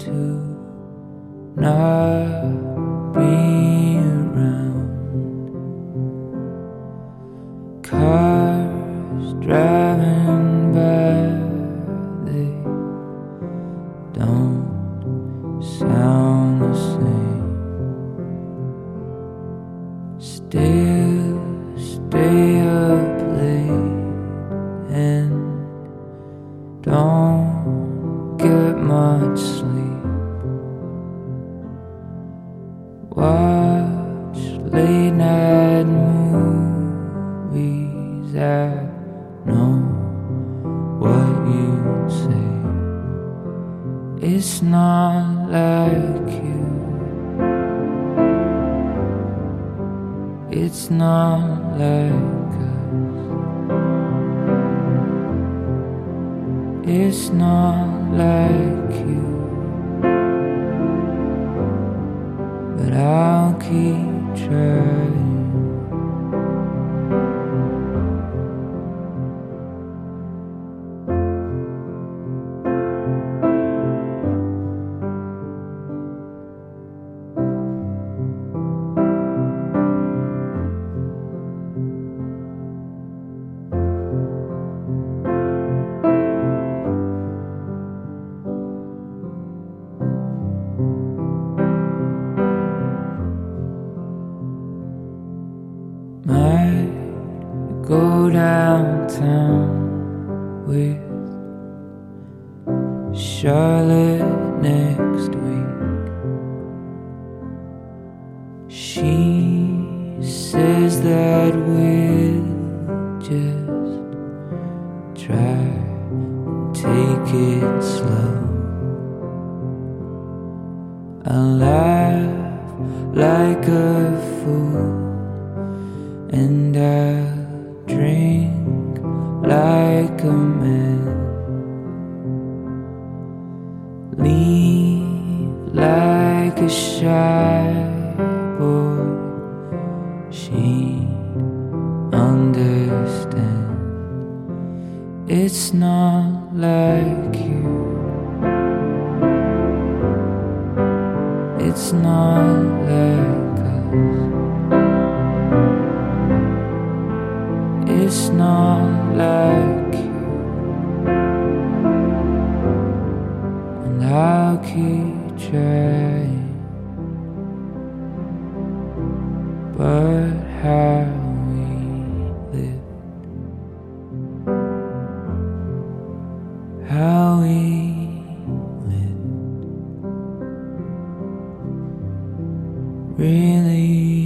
to not be around. Cars driving by, they don't sound the same. Still stay up late and don't get much sleep. Watch late night movies. I know what you say. It's not like you. It's not like us. It's not like you. But I'll keep trying. Might go downtown with Charlotte next week. She says that we'll just try and take it slow. I laugh like a fool and I'll drink like a man, leave like a shy boy. She'd understand. It's not like you. It's not like us. It's not like you. And I'll keep trying. But how we live, how we live really